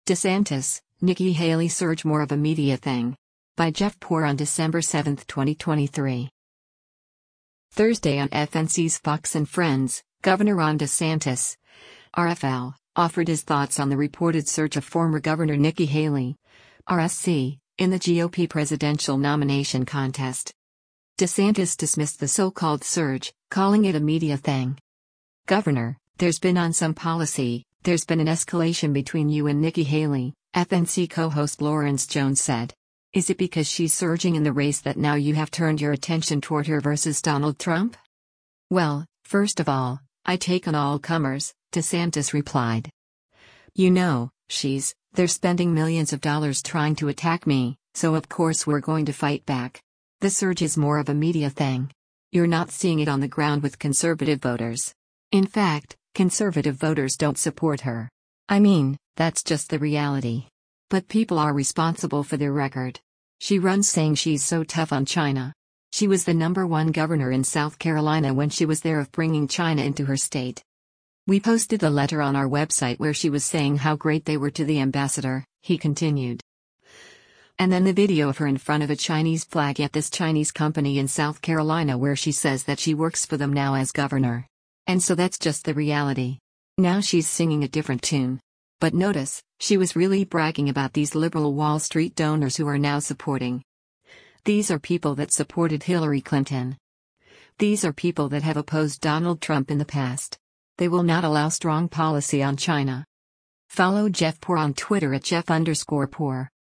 DeSantis, Nikki Haley surge more of a media thing. By Jeff Poor on December 7, 2023. Thursday on FNC's Fox and Friends, Governor Ron DeSantis, RFL, offered his thoughts on the reported surge of former Governor Nikki Haley, RSC, in the GOP presidential nomination contest. DeSantis dismissed the so-called surge, calling it a media thing. Governor, there's been on some policy, there's been an escalation between you and Nikki Haley, FNC co-host Lawrence Jones said. Is it because she's surging in the race that now you have turned your attention toward her versus Donald Trump? Well, first of all, I take on all comers, DeSantis replied. You know, they're spending millions of dollars trying to attack me, so of course we're going to fight back. The surge is more of a media thing. You're not seeing it on the ground with conservative voters. In fact, conservative voters don't support her. I mean, that's just the reality. But people are responsible for their record. She runs saying she's so tough on China. She was the #1 governor in South Carolina when she was there of bringing China into her state. We posted the letter on our website where she was saying how great they were to the ambassador, he continued. And then the video of her in front of a Chinese flag at this Chinese company in South Carolina where she says that she works for them now as governor. And so that's just the reality. Now she's singing a different tune. But notice, she was really bragging about these liberal Wall Street donors who are now supporting. These are people that supported Hillary Clinton. These are people that have opposed Donald Trump in the past. They will not allow strong policy on China. Follow Jeff Poor on Twitter at Jeff_Poor.